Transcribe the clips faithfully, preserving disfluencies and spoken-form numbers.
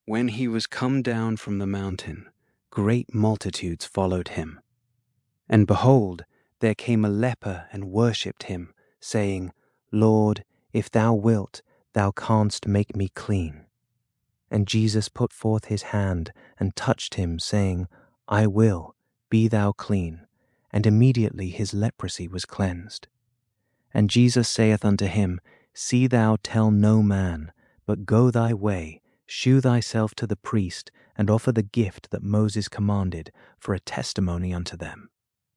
When he was come down from the mountain, great multitudes followed him. And behold, there came a leper and worshipped him, saying, Lord, if thou wilt, thou canst make me clean. And Jesus put forth his hand and touched him, saying, I will, be thou clean. And immediately his leprosy was cleansed. And Jesus saith unto him, See thou tell no man, but go thy way, shew thyself to the priest, and offer the gift that Moses commanded for a testimony unto them.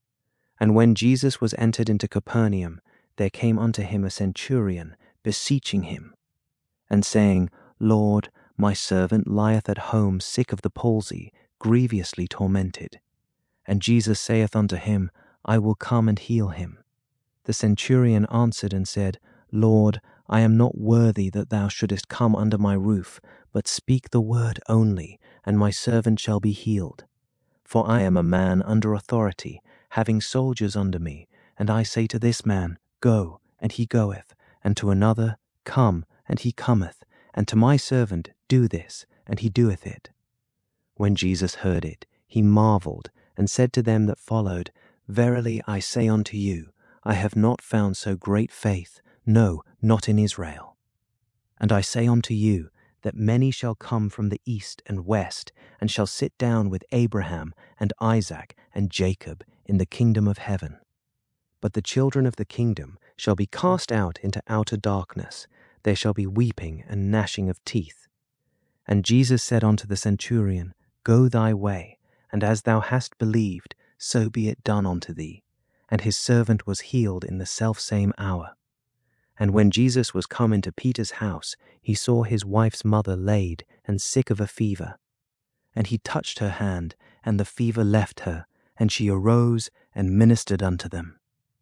And when Jesus was entered into Capernaum, there came unto him a centurion, beseeching him, and saying, Lord, my servant lieth at home sick of the palsy, grievously tormented. And Jesus saith unto him, I will come and heal him. The centurion answered and said, Lord, I am not worthy that thou shouldest come under my roof, but speak the word only, and my servant shall be healed. For I am a man under authority, having soldiers under me, and I say to this man, Go, and he goeth, and to another, Come, and he cometh, and to my servant, Do this, and he doeth it. When Jesus heard it, he marveled, and said to them that followed, Verily I say unto you, I have not found so great faith, no, not in Israel. And I say unto you, that many shall come from the east and west, and shall sit down with Abraham and Isaac and Jacob in the kingdom of heaven. But the children of the kingdom shall be cast out into outer darkness. There shall be weeping and gnashing of teeth. And Jesus said unto the centurion, Go thy way, and as thou hast believed, so be it done unto thee. And his servant was healed in the selfsame hour. And when Jesus was come into Peter's house, he saw his wife's mother laid and sick of a fever. And he touched her hand, and the fever left her, and she arose and ministered unto them.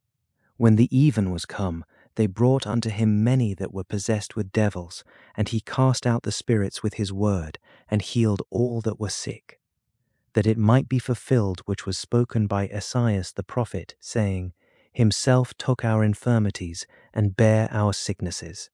When the even was come, they brought unto him many that were possessed with devils, and he cast out the spirits with his word, and healed all that were sick, that it might be fulfilled which was spoken by Esaias the prophet, saying, Himself took our infirmities, and bare our sicknesses.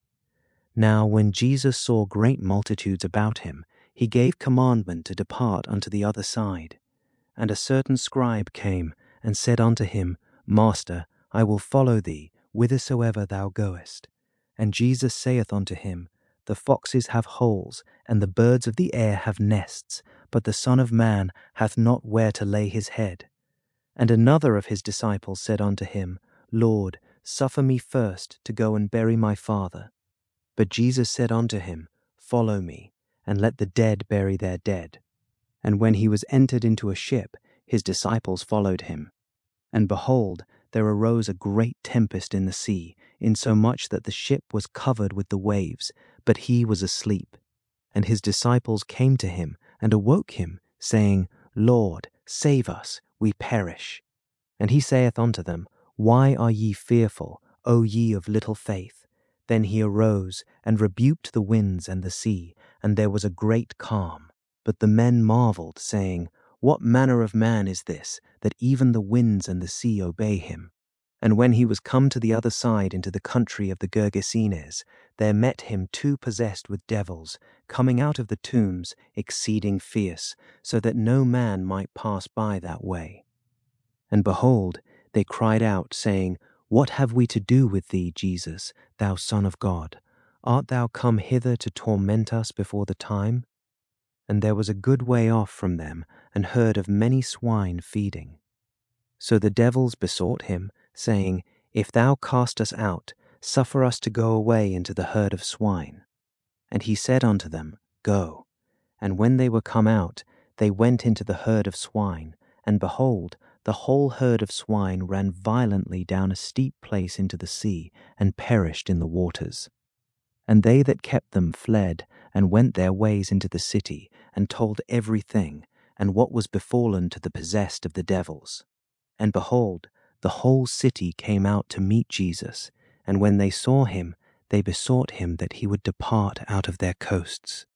Now when Jesus saw great multitudes about him, he gave commandment to depart unto the other side. And a certain scribe came, and said unto him, Master, I will follow thee, whithersoever thou goest. And Jesus saith unto him, The foxes have holes, and the birds of the air have nests, but the Son of Man hath not where to lay his head. And another of his disciples said unto him, Lord, suffer me first to go and bury my father. But Jesus said unto him, Follow me, and let the dead bury their dead. And when he was entered into a ship, his disciples followed him. And behold, there arose a great tempest in the sea, insomuch that the ship was covered with the waves, but he was asleep. And his disciples came to him, and awoke him, saying, Lord, save us, we perish. And he saith unto them, Why are ye fearful, O ye of little faith? Then he arose, and rebuked the winds and the sea, and there was a great calm. But the men marveled, saying, What manner of man is this, that even the winds and the sea obey him? And when he was come to the other side into the country of the Gergesenes, there met him two possessed with devils, coming out of the tombs, exceeding fierce, so that no man might pass by that way. And behold, they cried out, saying, What have we to do with thee, Jesus, thou Son of God? Art thou come hither to torment us before the time? And there was a good way off from them an herd of many swine feeding. So the devils besought him, saying, If thou cast us out, suffer us to go away into the herd of swine. And he said unto them, Go. And when they were come out, they went into the herd of swine, and behold, the whole herd of swine ran violently down a steep place into the sea, and perished in the waters. And they that kept them fled, and went their ways into the city, and told every thing, and what was befallen to the possessed of the devils. And behold, the whole city came out to meet Jesus, and when they saw him, they besought him that he would depart out of their coasts.